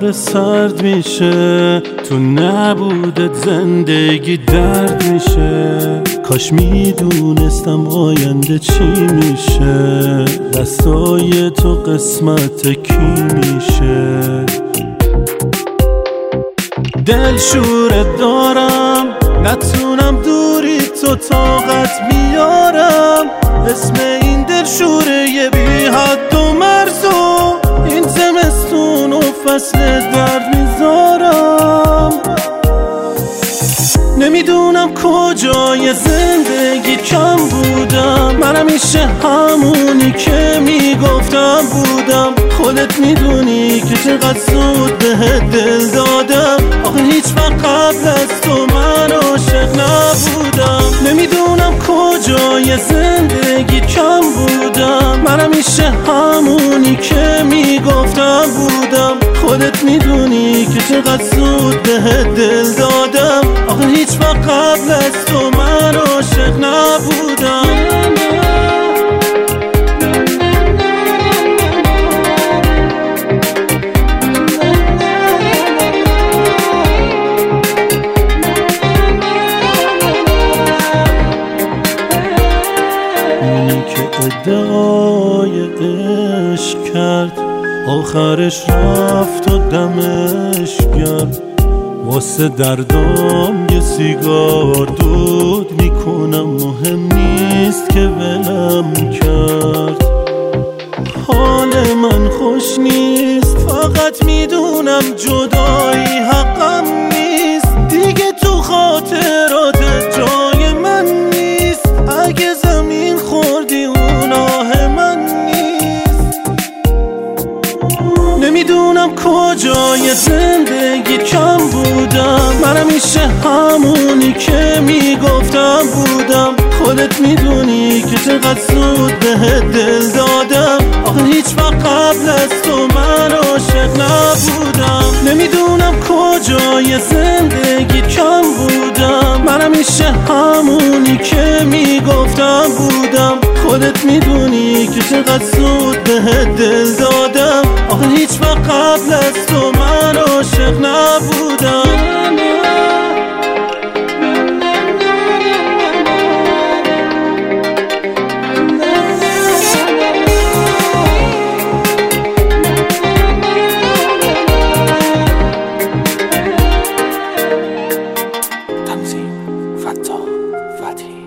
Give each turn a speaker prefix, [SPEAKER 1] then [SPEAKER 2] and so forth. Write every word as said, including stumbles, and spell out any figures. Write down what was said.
[SPEAKER 1] داره سرد میشه، تو نبودت زندگی درد میشه. کاش میدونستم آینده چی میشه، دستای تو قسمت کی میشه. دل شورت دارم، نتونم دوری تو طاقت بیارم. اسم این دل شوره بی حد و مرزو، این زمستون و فصل درد میذارم. نمیدونم کجای زندگی کم بودم، من همیشه همونی که میگفتم بودم. خودت میدونی که چقدر زود بهت دل دادم، آخه هیچ وقت قبل از تو من عاشق نبودم. نمیدونم کجای زندگی کم بودم، من همیشه همونی که میگفتم بودم. خودت میدونی که چقدر زود بهت دل دادم، آخه هیچ وقت قبل از تو من عاشق نبودم. اونی که ادعای عشق کرد، آخرش رفت و دمش گرد. واسه دردام یه سیگار دود میکنم، مهم نیست که ولم کرد. حال من خوش نیست، فقط میدونم جدایی حقم نیست. دیگه تو خاطرات جای من نیست، اگه زمین خوردی اون آه من نیست. نمیدونم کجای زندگی کم بودم، من همیشه همونی که میگفتم بودم. خودت میدونی که چقدر زود بهت دل دادم، آخه هیچ وقت قبل از تو من عاشق نبودم. نمیدونم کجای زندگی کم بودم، من همیشه همونی که میگفتم بودم. خودت میدونی که چقدر زود بهت دل دادم، آخه هیچ وقت قبل از تو من عاشق نبودم.
[SPEAKER 2] تنظیم فتاح فتحی.